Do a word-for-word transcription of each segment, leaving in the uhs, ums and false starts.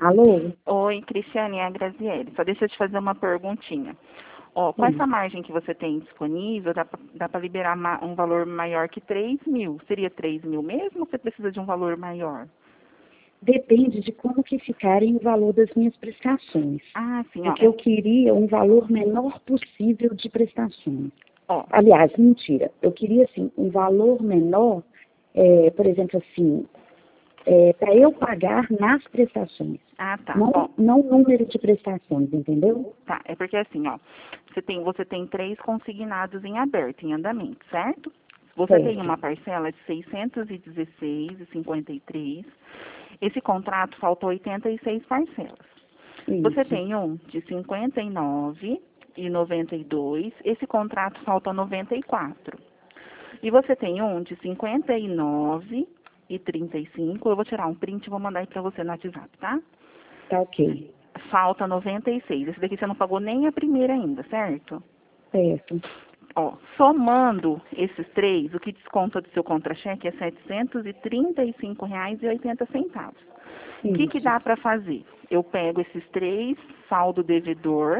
Alô? Oi, Cristiane, é a Graziele. Só deixa eu te fazer uma perguntinha. Ó, com Sim. essa margem que você tem disponível, dá pra, dá para liberar ma- um valor maior que três mil. Seria três mil mesmo ou você precisa de um valor maior? Depende de como que ficarem o valor das minhas prestações. Ah, sim, ó. Porque eu queria um valor menor possível de prestações. Ó, Aliás, mentira. Eu queria, assim, um valor menor, é, por exemplo, assim, é, para eu pagar nas prestações. ah, tá. Ó, Não, não número de prestações, entendeu? tá. É porque assim, ó, você tem, você tem três consignados em aberto, em andamento, certo? Você tem Certo. uma parcela de seiscentos e dezesseis vírgula cinquenta e três. Esse contrato faltou oitenta e seis parcelas. Você Isso. tem um de cinquenta e nove e noventa e dois. Esse contrato falta noventa e quatro. E você tem um de cinquenta e nove e trinta e cinco. Eu vou tirar um print e vou mandar aí para você no WhatsApp, tá? Tá ok. Falta noventa e seis. Esse daqui você não pagou nem a primeira ainda, certo? Certo. Ó, somando esses três, o que desconta do seu contra-cheque é setecentos e trinta e cinco reais e oitenta centavos. O que que Isso. dá para fazer? Eu pego esses três, saldo devedor,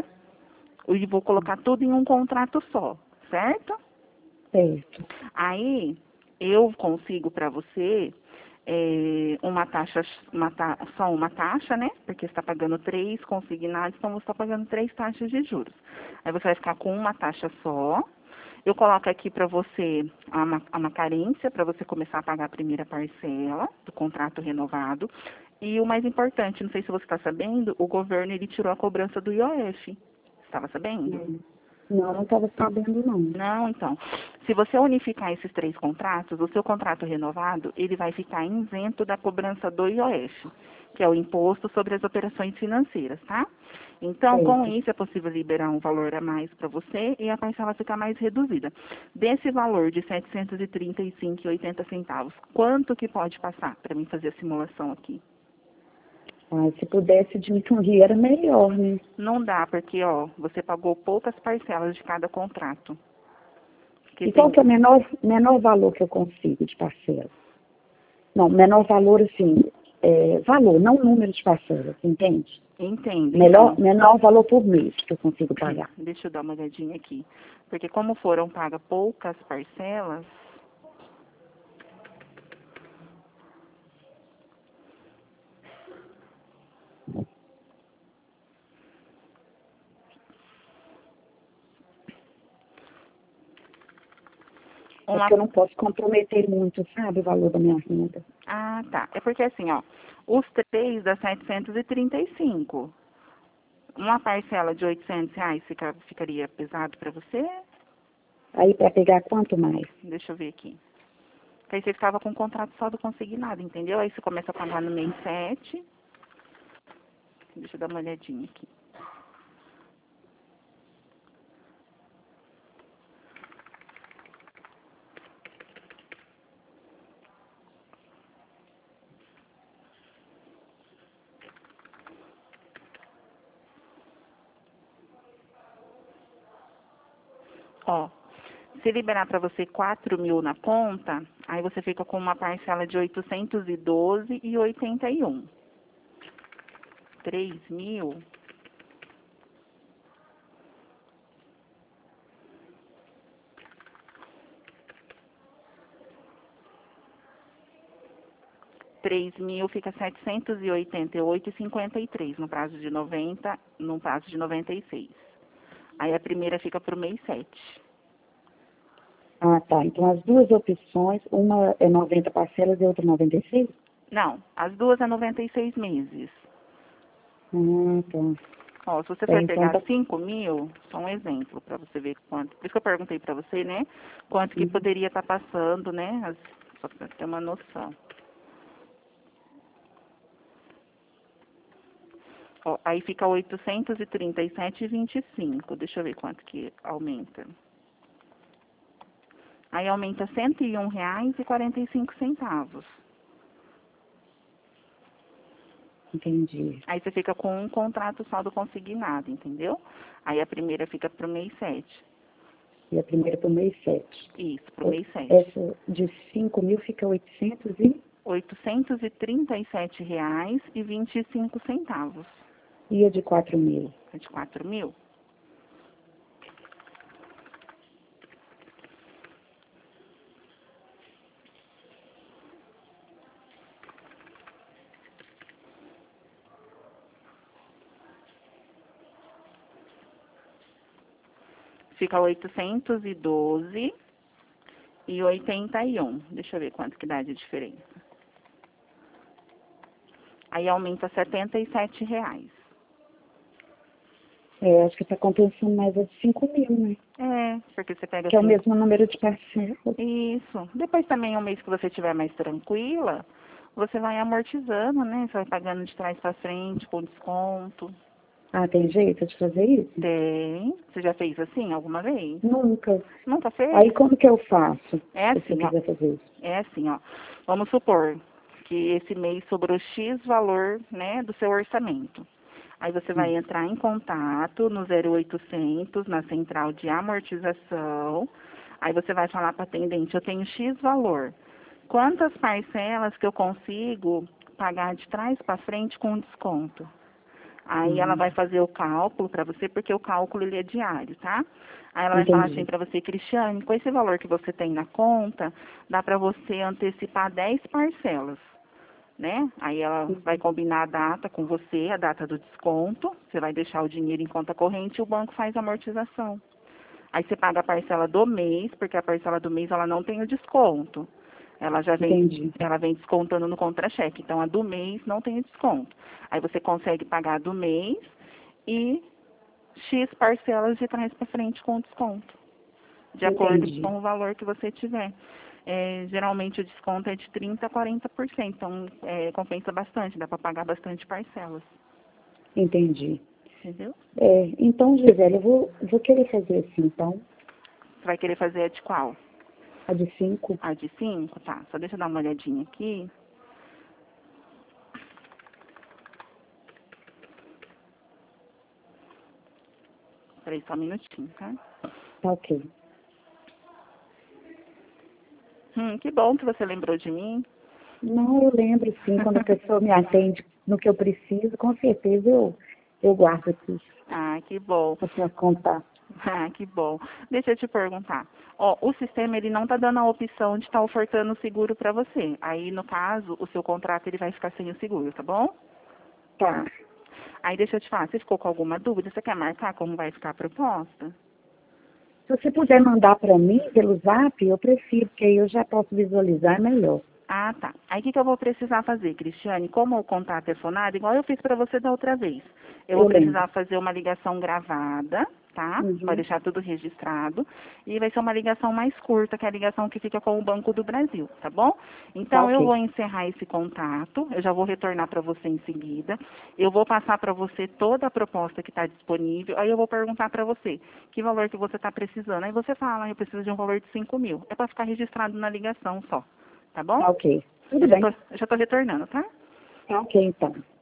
e vou colocar tudo em um contrato só, certo? Certo. Aí eu consigo para você é, uma taxa, uma ta- só uma taxa, né? Porque você está pagando três consignados, então você está pagando três taxas de juros. Aí você vai ficar com uma taxa só. Eu coloco aqui para você uma, uma carência para você começar a pagar a primeira parcela do contrato renovado. E o mais importante, não sei se você está sabendo, o governo ele tirou a cobrança do I O F. Estava sabendo? Hum. Não, não estava sabendo, não. Não, então. Se você unificar esses três contratos, o seu contrato renovado, ele vai ficar isento da cobrança do I O F, que é o Imposto sobre as Operações Financeiras, tá? Então, com Certo. isso, é possível liberar um valor a mais para você e a parcela fica mais reduzida. Desse valor de setecentos e trinta e cinco reais e oitenta centavos, quanto que pode passar para mim fazer a simulação aqui? Ah, se pudesse diminuir era melhor, né? Não dá, porque, ó, você pagou poucas parcelas de cada contrato. Porque E qual tem. que é o menor, menor valor que eu consigo de parcela? Não, menor valor, assim, é, valor, não número de parcelas, entende? Entendo, Melhor, então. menor valor por mês que eu consigo pagar. Deixa eu dar uma olhadinha aqui. Porque como foram pagas poucas parcelas, É uma. porque eu não posso comprometer muito, sabe, o valor da minha renda. Ah, tá. É porque assim, ó, os três dá setecentos e trinta e cinco. Uma parcela de oitocentos reais fica, ficaria pesado para você? Aí para pegar quanto mais? Deixa eu ver aqui. Porque aí você ficava com o contrato só do consignado, entendeu? Aí você começa a pagar no mês sete. Deixa eu dar uma olhadinha aqui. Ó, se liberar para você quatro mil na conta, aí você fica com uma parcela de oitocentos e doze reais e oitenta e um. Três mil, três mil fica setecentos e oitenta e oito e cinquenta e três no prazo de noventa, no prazo de noventa e seis. Aí a primeira fica para o mês sete. Ah, tá. Então as duas opções, uma é noventa parcelas e outra noventa e seis? Não, as duas é noventa e seis meses. Ah, tá. Ó, se você É, for então pegar tá. cinco mil, só um exemplo para você ver quanto. Por isso que eu perguntei para você, né? Quanto que Uhum. poderia estar passando, né? As, só para ter uma noção. Ó, aí fica oitocentos e trinta e sete e vinte e cinco. Deixa eu ver quanto que aumenta. Aí aumenta cento e um reais e quarenta e cinco centavos. Entendi. Aí você fica com um contrato só do consignado, entendeu? Aí a primeira fica pro mês sete. E a primeira para o mês sete. Isso, pro mês sete. Essa de cinco mil fica oitocentos e? oitocentos e trinta e sete reais e vinte e cinco centavos. E a de quatro mil? A de quatro mil? Fica oitocentos e doze e oitenta e um. Deixa eu ver quanto que dá de diferença. Aí aumenta setenta e sete reais. É, acho que está compensando mais a de cinco mil, né? É, porque você pega Que é o cinco... mesmo número de parcelas. Isso. Depois também, um mês que você estiver mais tranquila, você vai amortizando, né? Você vai pagando de trás para frente, com desconto. Ah, tem jeito de fazer isso? Tem. Você já fez assim alguma vez? Nunca. Nunca fez? Aí como que eu faço? É Se eu assim, ó. quiser fazer isso? É assim, ó. Vamos supor que esse mês sobrou X valor, né, do seu orçamento. Aí você vai Hum. entrar em contato no zero oitocentos, na central de amortização. Aí você vai falar para a atendente, eu tenho X valor. Quantas parcelas que eu consigo pagar de trás para frente com desconto? Aí ela Uhum. vai fazer o cálculo para você, porque o cálculo ele é diário, tá? Aí ela vai falar assim Entendi. para você, Cristiane, com esse valor que você tem na conta, dá para você antecipar dez parcelas, né? Aí ela vai combinar a data com você, a data do desconto, você vai deixar o dinheiro em conta corrente e o banco faz a amortização. Aí você paga a parcela do mês, porque a parcela do mês ela não tem o desconto. Ela já vem, Entendi. ela vem descontando no contra-cheque. Então, a do mês não tem o desconto. Aí você consegue pagar a do mês e X parcelas de trás para frente com desconto, de acordo Entendi. com o valor que você tiver. É, geralmente o desconto é de trinta por cento a quarenta por cento, então é, compensa bastante, dá para pagar bastante parcelas. Entendi. Entendeu? É, então, Gisele, eu vou, vou querer fazer assim, então. Você vai querer fazer a de qual? A de cinco? A de cinco? Tá, só deixa eu dar uma olhadinha aqui. Peraí, só um minutinho, tá? Tá ok. Hum, que bom que você lembrou de mim. Não, eu lembro sim, quando a pessoa me atende no que eu preciso, com certeza eu, eu guardo aqui Ah, que bom. para contar. Ah, que bom. Deixa eu te perguntar. Ó, o sistema ele não tá dando a opção de estar ofertando o seguro para você. Aí, no caso, o seu contrato ele vai ficar sem o seguro, tá bom? Tá. Aí deixa eu te falar, você ficou com alguma dúvida? Você quer marcar como vai ficar a proposta? Se você puder mandar para mim pelo zap, eu prefiro, porque aí eu já posso visualizar melhor. Ah, tá. Aí o que, que eu vou precisar fazer, Cristiane? Como o contato é fonado, igual eu fiz para você da outra vez. Eu vou Eu lembro. precisar fazer uma ligação gravada, tá? Vai Uhum. deixar tudo registrado. E vai ser uma ligação mais curta, que é a ligação que fica com o Banco do Brasil, tá bom? Tá Então eu ok. vou encerrar esse contato, eu já vou retornar para você em seguida. Eu vou passar para você toda a proposta que está disponível. Aí eu vou perguntar para você que valor que você está precisando. Aí você fala, eu preciso de um valor de cinco mil. É para ficar registrado na ligação só. Tá bom? Tá ok. Tudo Eu já bem. tô, eu já tô retornando, tá? Tá ok, então.